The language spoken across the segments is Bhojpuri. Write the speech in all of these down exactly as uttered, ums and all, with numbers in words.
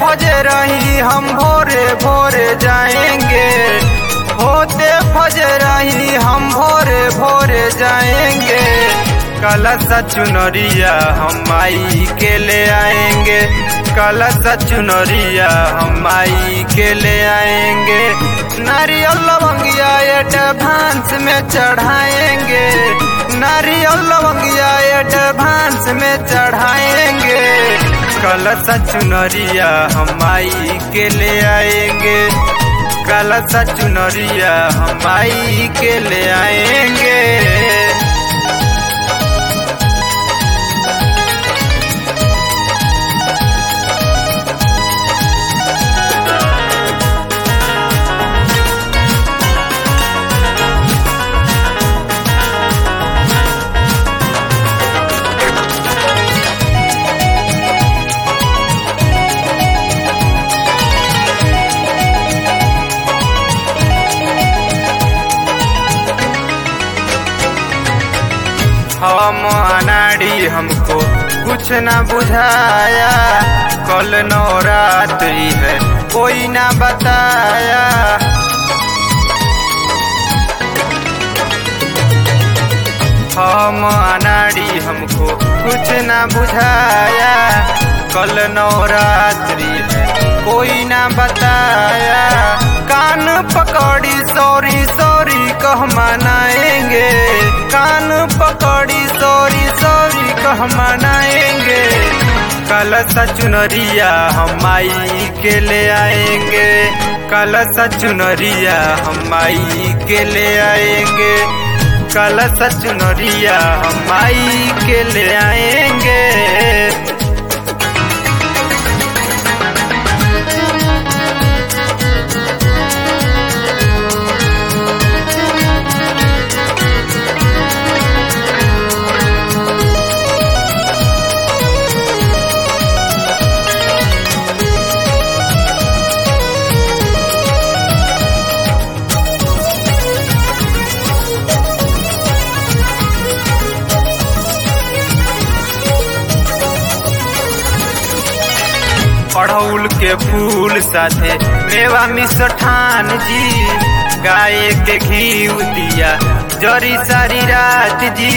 फजरही हम भोरे भोरे जाएंगे, होते फजरही हम भोरे भोरे जाएंगे। कलश चुनरिया हम माई के ले आएंगे, कलश चुनरिया हम माई के ले आएंगे। नारियल लवंगिया एडवांस में चढ़ाएंगे, नारियल लवंगिया एडवांस में चढ़ाएंगे। कलश चुनरिया हम माई के ले आएंगे, कलश चुनरिया हम माई के ले आएंगे। हम अनाड़ी हमको कुछ न बुझाया, कल नवरात्रि है कोई न बताया। हम अनाड़ी हमको कुछ न बुझाया, कल नवरात्रि है कोई न बताया। कान पकड़ी सॉरी सॉरी कह मनाएंगे, कान पकड़ी सॉरी सॉरी कह मनाएंगे। कलश चुनरिया हम माई के ले आएंगे, कलश चुनरिया हम माई के ले आएंगे। कलश चुनरिया हम माई के ले आएंगे। अड़हुल के फूल साथे मेवा मिष्ठान जी, गाय के घी दिया जरी सारी रात जी।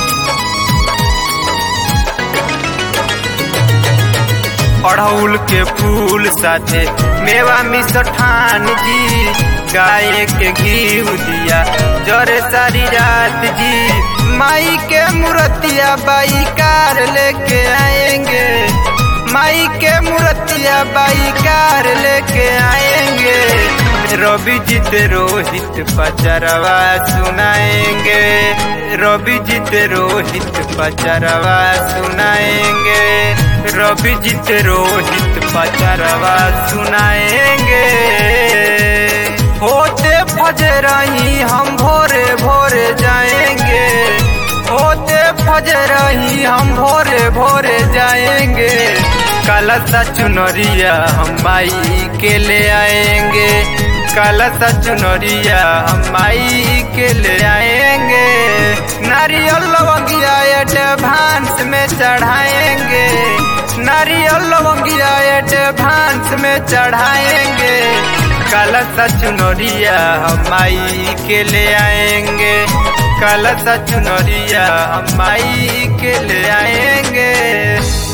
अड़हुल के फूल साथे मेवा मिष्ठान जी, गाय के घी दिया जरे सारी रात जी। माई के मूर्तिया बाई कार लेके आएंगे, माई के मूर्तिया बाई कार लेके आएंगे। रवि जीत रोहित पचरवा सुनाएंगे, रवि जीत रोहित पचरवा सुनाएंगे, रवि जीत रोहित पचरवा सुनाएंगे। होते फजरही हम भोरे भोरे जाएंगे, होते फजरही हम भोरे भोरे जाएंगे। कलश चुनरिया हम माई के ले आएंगे, कलश चुनरिया हम माई के ले आएंगे। नारियल लवंगिया एडवांस में चढ़ाएंगे, नारियल लवंगिया एडवांस में चढ़ाएंगे। कलश चुनरिया हम माई के ले आएंगे, कलश चुनरिया हम माई के ले आएंगे।